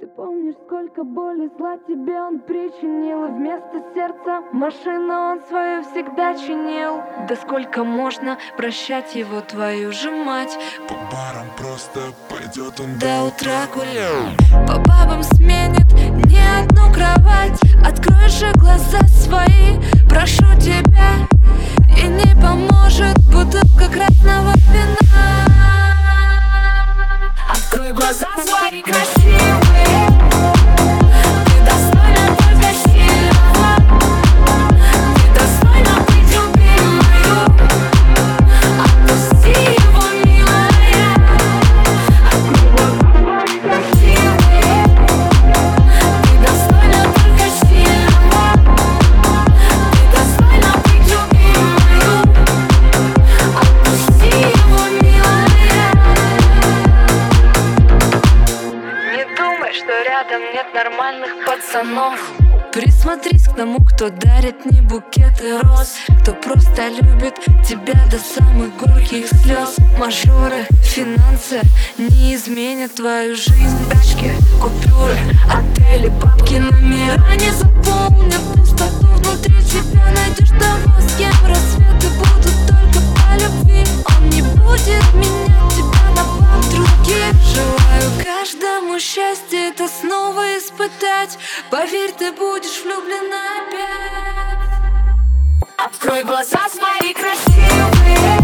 Ты помнишь, сколько боли, зла тебе он причинил, и вместо сердца машину он свою всегда чинил. Да сколько можно прощать его, твою же мать? По барам просто пойдет он до утра гулял. По бабам сменит не одну кровать. Открой же глаза свои, прошу тебя, и не поможет бутылка красного вина. Открой глаза свои красивые, ты достойна только сильного, ты достойна быть любимою. Отпусти его, милая. Открой глаза свои красивые, ты достойна только сильного, ты достойна быть любимою. Отпусти его, милая. Не думай, что рядом нет нормальных пацанов. Присмотрись к тому, кто дарит не букеты роз, кто просто любит тебя до самых горьких слез. Мажоры, финансы не изменят твою жизнь. Тачки, купюры, отели, бабки, номера не заполнят пустоту внутри тебя. Найдешь того, с кем рассветы будут только по любви. Он не будет менять тебя на пару других. Желаю каждому счастья это снова испытать. Поверь, ты будешь влюблена опять. Открой глаза свои красивые,